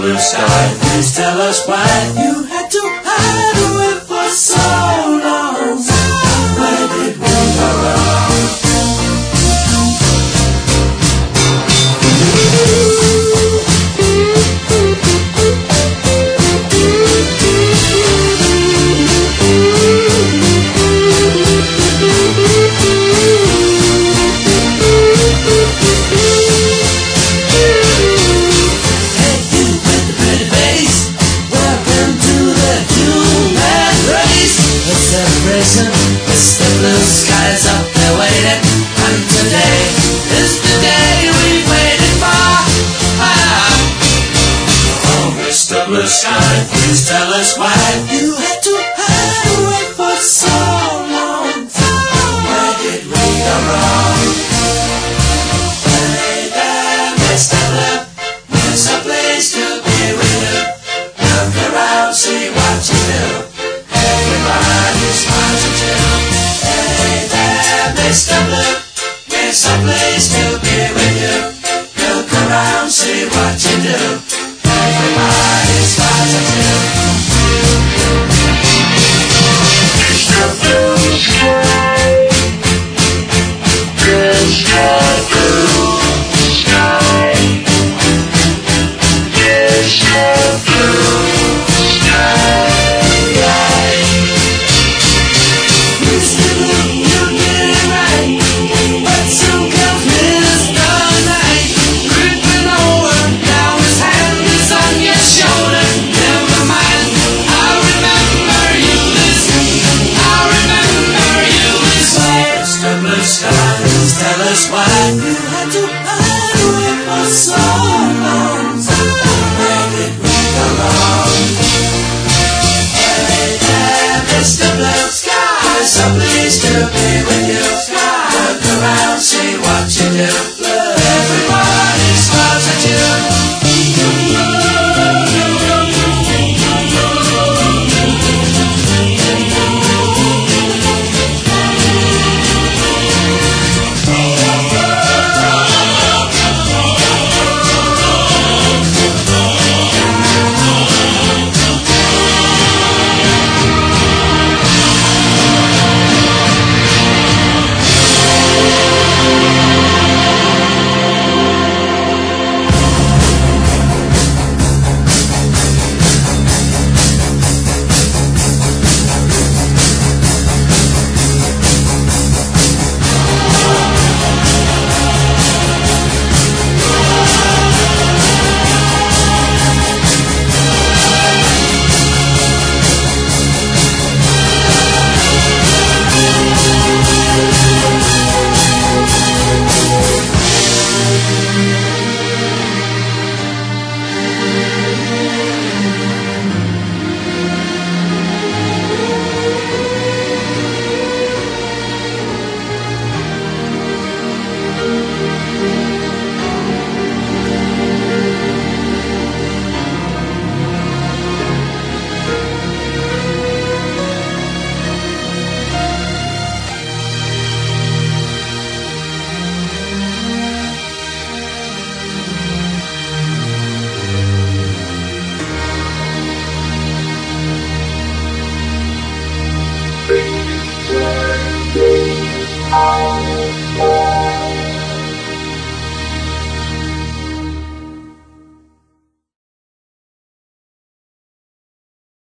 blue sky. Please tell us why you had to hide away for so long. Where did we go wrong? It's the blue skies up there waiting, and today is the day we've waited for. Oh, Mr. Blue Sky, please tell us why you had to hide away for so long. Where did we go wrong? Hey there, Mr. Blue, there's a place to be with you. Look around, see what you do. Everybody smiles at you. Hey there, Mr. Blue, there's a place to be with you. Look around, see what you do. Everybody smiles at you.